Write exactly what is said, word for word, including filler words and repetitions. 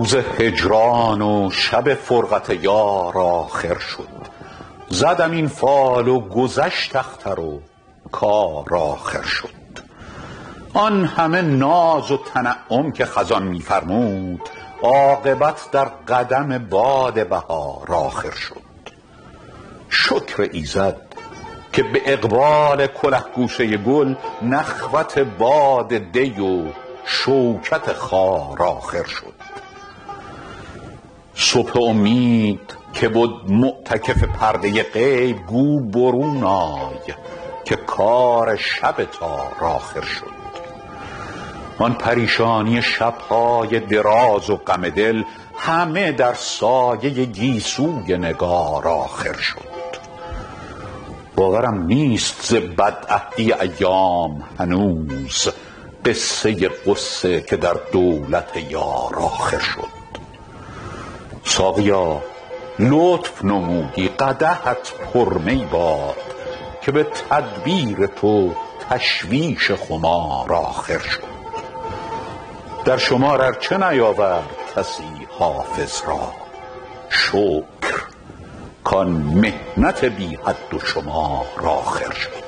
روز هجران و شب فرقت یار آخر شد. زدم این فال و گذشت اختر و کار آخر شد. آن همه ناز و تنعم که خزان می فرمود، عاقبت در قدم باد بهار آخر شد. شکر ایزد که به اقبال کله گوشه گل، نخوت باد دی و شوکت خار آخر شد. صبح امید که بود معتکف پرده غیب، گو برون آی که کار شب تار آخر شد. آن پریشانی شبهای دراز و غم دل، همه در سایه گیسوی نگار آخر شد. باورم نیست ز بدعهدی ایام هنوز، قصه غصه که در دولت یار آخر شد. ساقیا لطف نمودی قدحت پرمی باد، که به تدبیر تو تشویش خمار آخر شد. در شمار ارچه نیاورد کسی حافظ را، شکر کان محنت بی حد و شمار آخر شد.